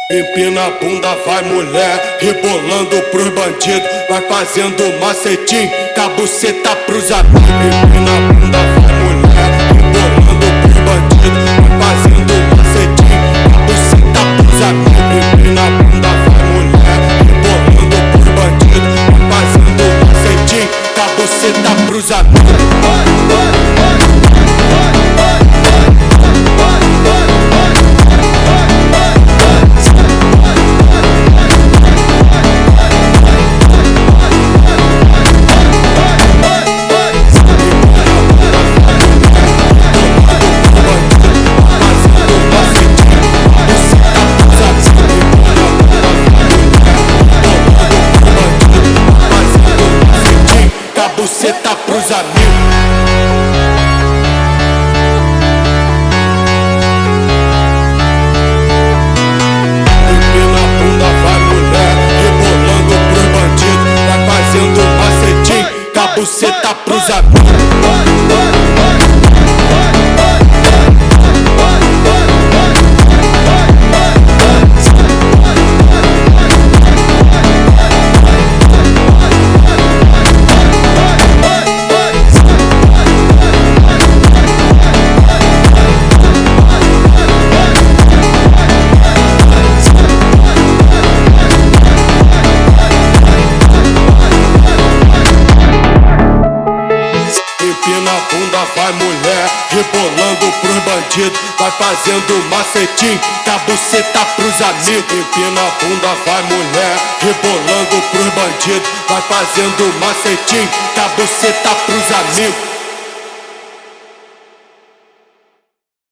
Empina a bunda, vai mulher, rebolando pros bandidos. Vai fazendo macetim, cabuceta pros amigos. Empina a bunda, vai mulher, rebolando pros bandidos. Vai fazendo macetim, cabuceta pros amigos. Empina a bunda, vai mulher, rebolando pros bandidos. Vai fazendo macetim, cabuceta pros amigos. Cabuceta pros amigos. Empina a bunda, vai mulher, rebolando pros bandidos. Vai fazendo macetim, cabuceta pros amigos. Empina a bunda, vai mulher, rebolando pros bandidos. Vai fazendo macetim, cabuceta pros amigos. Empina a bunda, vai mulher, rebolando pros bandidos. Vai fazendo macetim, cabuceta pros amigos.